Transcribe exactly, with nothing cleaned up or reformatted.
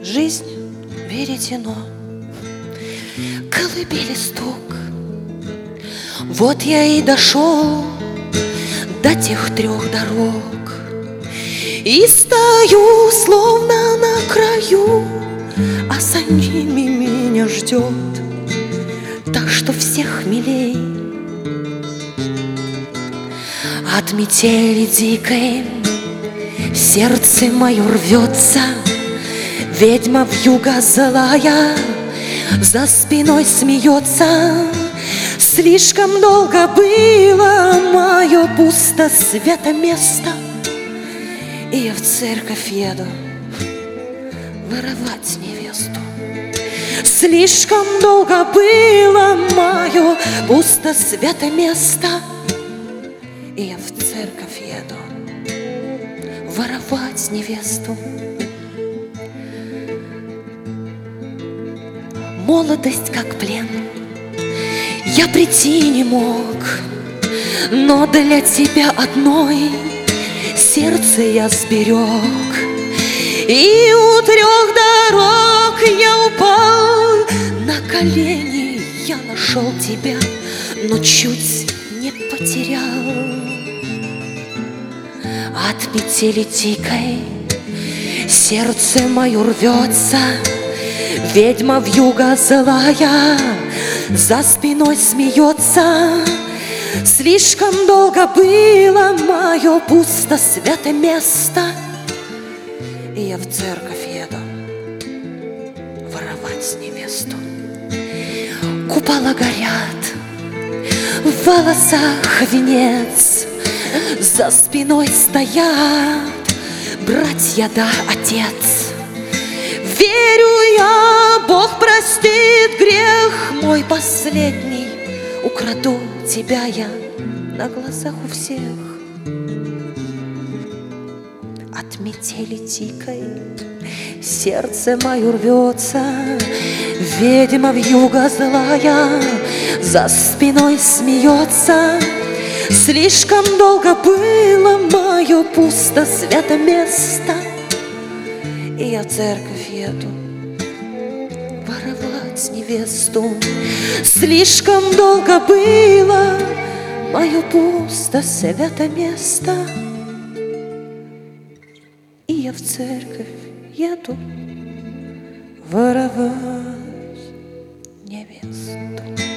Жизнь веретено, колыбели стук. Вот я и дошел до тех трех дорог и стою, словно на краю, а за ними меня ждет так, что всех милей. От метели дикой сердце мое рвется, ведьма вьюга злая за спиной смеется. Слишком долго было мое пусто свято место, и я в церковь еду воровать невесту. Слишком долго было мое пусто свято место, и я в церковь еду воровать невесту. Молодость как плен, я прийти не мог, но для тебя одной сердце я сберег. И у трех дорог я упал на колени, я нашел тебя, но чуть не потерял. От петли дикой сердце мое рвется, ведьма вьюга злая за спиной смеется. Слишком долго было мое пусто свято место, и я в церковь еду воровать невесту. Купола горят, в волосах венец, за спиной стоят братья да отец. Верю я, Бог простит грех мой последний, украду тебя я на глазах у всех. От метели дикой сердце мое рвется, ведьма вьюга злая за спиной смеется. Слишком долго было мое пусто свято место, и я в церковь еду воровать невесту. Слишком долго было мое пусто свято место, и я в церковь еду воровать невесту.